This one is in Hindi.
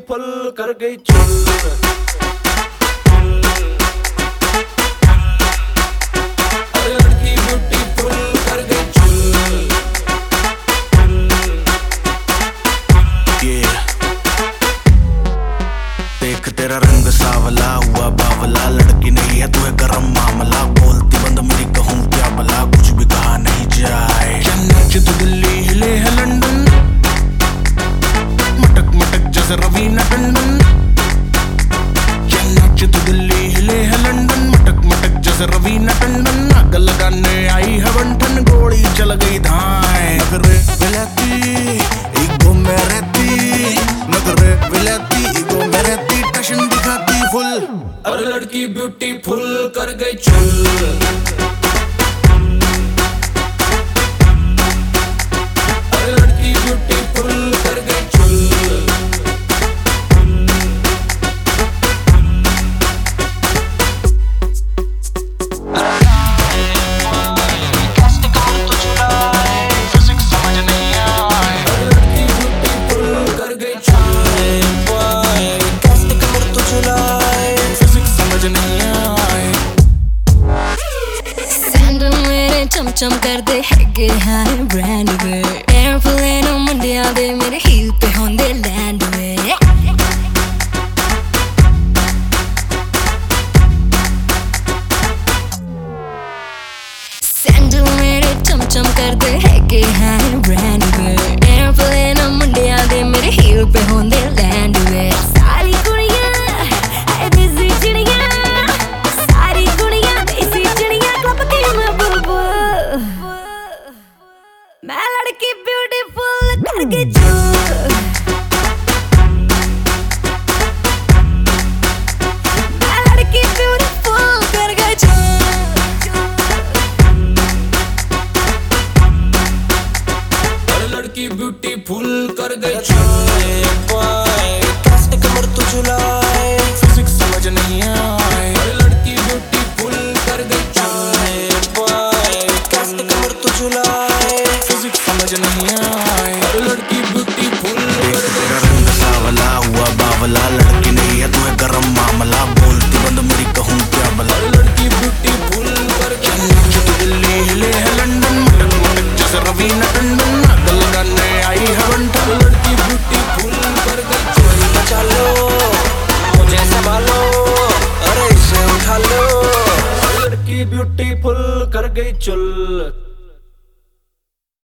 ब्यूटीफुल कर गई चुल। देख तेरा रंग सावला हुआ बावला, लड़की नहीं है तू है गरम मामला। बोलती बंद मेरी कहूँ क्या भला, कुछ भी कहा नहीं जाए। क्या नाच तो दिल्ली हिले है लंदन, मटक मटक जैसे रवीना टंडन। क्या नाच तो दिल्ली हिले है लंदन, मटक मटक जैसे रवीना टंडन। आग लगाने आई है बंठन, गोली चल गई धाए। नगरे विलाती ईगो में रहती, नगरे विलाती ईगो में रहती, टशन दिखाती फुल। अरे लड़की ब्यूटीफुल कर गई चुल। चम कर दे हैगे हाय ब्रांड वे, एयरप्लेन मुंडिया दे मेरे हील पे होंदे लैंड वे। सैंडल मेरे चम कर दे हैगे हाय ब्रांड वे, एयरप्लेन मुंडिया दे मेरे हील पे होंदे लैंड वे। सारी कुड़ियां है देसी चिड़ियां, सारी कुड़ियां देसी चिड़ियां, क्लब की मैं बुलबुल। मैं लड़की ब्यूटीफुल कर गई चुल। मैं लड़की ब्यूटीफुल कर गई चुल। लड़की ब्यूटीफुल कर गई चुल। कैसे कमर तू झुलाए, फिजिक्स समझ नहीं आए। लड़की ब्यूटीफुल कर गई चुल। कैसे कमर तू झुलाए, फिजिक्स समझ नहीं आए। लड़की ब्यूटीफुल देख तेरा रंग सावला हुआ बावला, लड़की नहीं है तू है गरम मामला। बोलती बंद मेरी कहूँ क्या भला, लड़की ब्यूटीफुल कर गई नाच तो दिल्ली हिले है लंदन, मटक मटक जैसे रवीना टंडन। आग लगाने आई है बंठन, लड़की ब्यूटीफुल कर गई चुल। बचा लो मुझे संभालो, अरे इसे उठा लो। लड़की ब्यूटीफुल कर गई चुल।